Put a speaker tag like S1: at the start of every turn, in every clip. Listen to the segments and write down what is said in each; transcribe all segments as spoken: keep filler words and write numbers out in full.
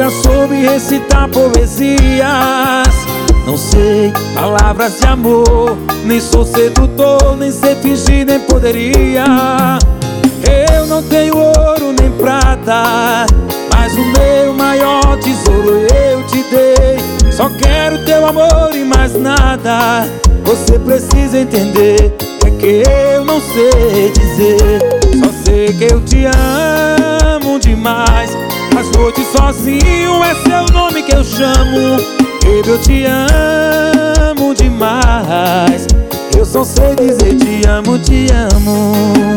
S1: já soube recitar poesias. Não sei palavras de amor, nem sou sedutor, nem sei fingir, nem poderia. Eu não tenho ouro nem prata, mas o meu maior tesouro eu te dei. Só quero teu amor e mais nada. Você precisa entender é que eu não sei dizer. Só sei que eu te amo demais. As noites sozinho é seu nome que eu chamo. Baby, eu te amo demais. Eu só sei dizer te amo, te amo.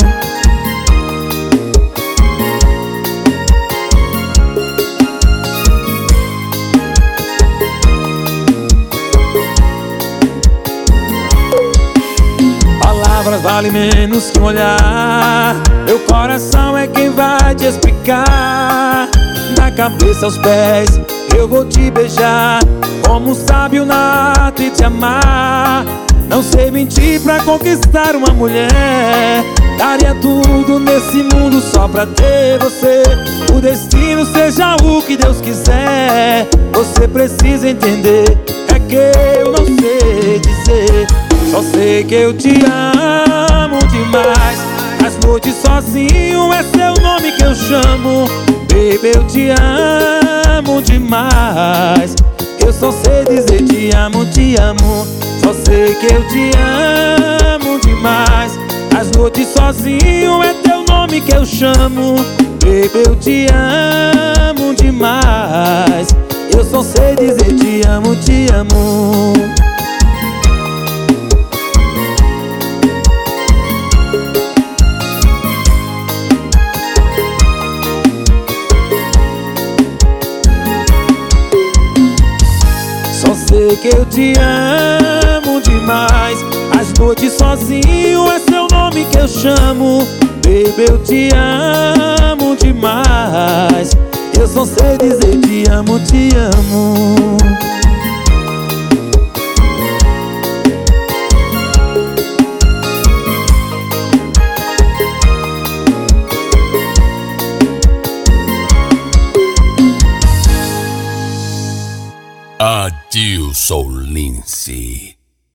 S1: Palavras valem menos que um olhar. Meu coração é quem vai te explicar. Da cabeça aos pés eu vou te beijar, como um sábio na arte de amar. Não sei mentir pra conquistar uma mulher. Daria tudo nesse mundo só pra ter você. O destino seja o que Deus quiser. Você precisa entender é que eu não sei dizer. Só sei que eu te amo demais. As noites sozinho é seu nome que eu chamo. Baby, eu te amo demais. Eu só sei dizer te amo, te amo. Só sei que eu te amo demais. As noites sozinho é teu nome que eu chamo. Baby, eu te amo demais. Eu só sei dizer te amo, te amo. Só sei que eu te amo demais. As noites sozinho é seu nome que eu chamo. Baby, eu te amo demais. Eu só sei dizer te amo, te amo.
S2: Adilson Lindsay.